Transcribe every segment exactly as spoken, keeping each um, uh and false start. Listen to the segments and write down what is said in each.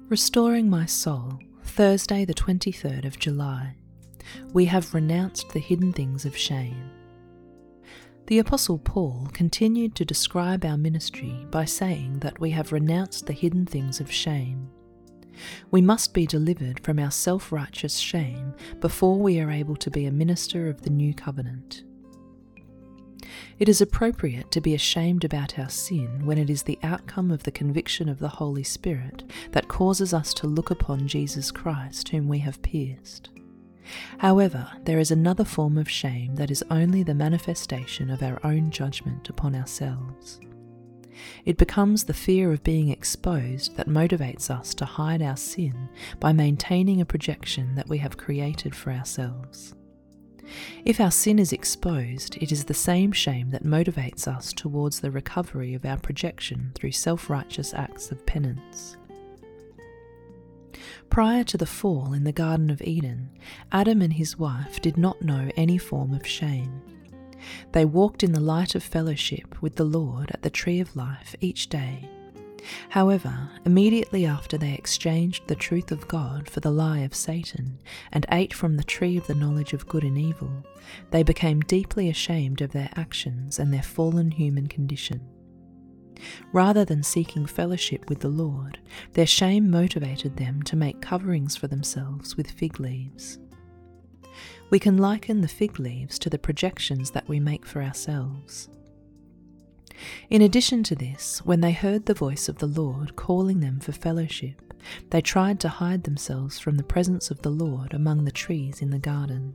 Restoring my soul, Thursday the twenty-third of July. We have renounced the hidden things of shame. The Apostle Paul continued to describe our ministry by saying that we have renounced the hidden things of shame. We must be delivered from our self-righteous shame before we are able to be a minister of the new covenant. It is appropriate to be ashamed about our sin when it is the outcome of the conviction of the Holy Spirit that causes us to look upon Jesus Christ, whom we have pierced. However, there is another form of shame that is only the manifestation of our own judgment upon ourselves. It becomes the fear of being exposed that motivates us to hide our sin by maintaining a projection that we have created for ourselves. If our sin is exposed, it is the same shame that motivates us towards the recovery of our projection through self-righteous acts of penance. Prior to the fall in the Garden of Eden, Adam and his wife did not know any form of shame. They walked in the light of fellowship with the Lord at the tree of life each day. However, immediately after they exchanged the truth of God for the lie of Satan and ate from the tree of the knowledge of good and evil, they became deeply ashamed of their actions and their fallen human condition. Rather than seeking fellowship with the Lord, their shame motivated them to make coverings for themselves with fig leaves. We can liken the fig leaves to the projections that we make for ourselves. In addition to this, when they heard the voice of the Lord calling them for fellowship, they tried to hide themselves from the presence of the Lord among the trees in the garden.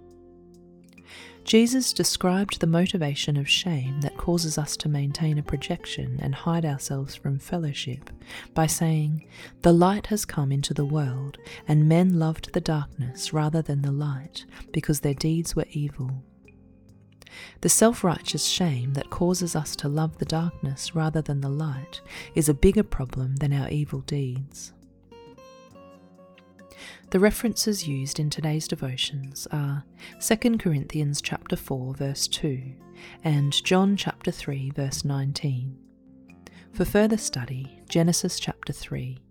Jesus described the motivation of shame that causes us to maintain a projection and hide ourselves from fellowship by saying, "The light has come into the world, and men loved the darkness rather than the light, because their deeds were evil." The self-righteous shame that causes us to love the darkness rather than the light is a bigger problem than our evil deeds. The references used in today's devotions are Second Corinthians chapter four verse two and John chapter three verse nineteen. For further study, Genesis chapter three.